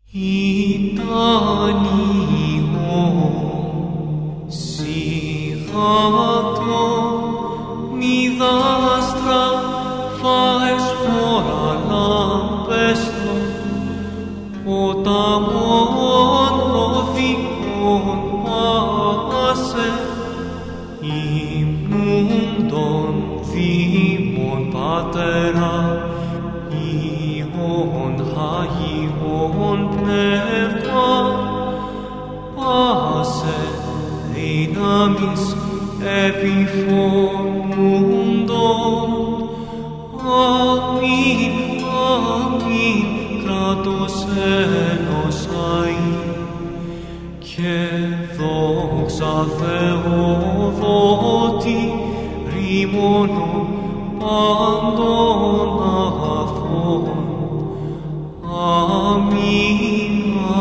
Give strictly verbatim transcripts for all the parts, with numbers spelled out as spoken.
ήταν σιγάτο μη δάστρα φάες φορά λάμπεστο ποταμόν οδικών πάσε υμνούν των δήμων πατέρα Υιόν Αγιόν Πνεύμα πάσε δύναμις επιφωνούντων αμήν, αμήν κράτος ενός αΐ και δόξα Θεοδότη ρήμωνο πάντων αγαθών. Αμήν,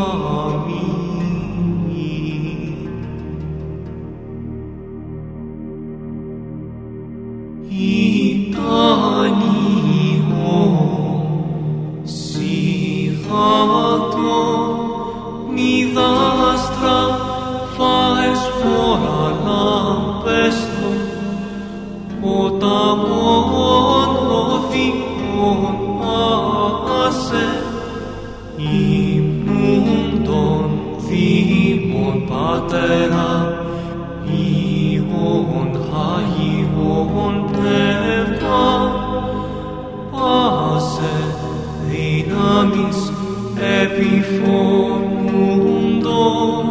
αμήν. Ήταν σιγάτο μη δάστρα φάες φορά λάμπεστο ποταμόν οδικών πάσε υμνούν των δήμων πατέρα Υιόν Αγιόν Πνεύμα πάσε δύναμις επιφωνούντων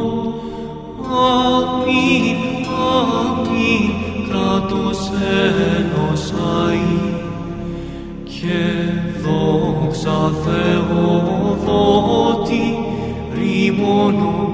αμήν, αμήν κράτος ενός αΐ και δόξα Θεοδότη ρήμωνο